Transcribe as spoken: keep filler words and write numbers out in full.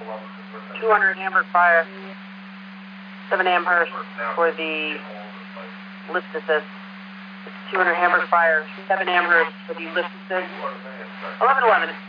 two hundred Hamburg Fire, seven Amherst for the lift assist. two hundred Hamburg Fire, seven Amherst for the lift assist. eleven eleven.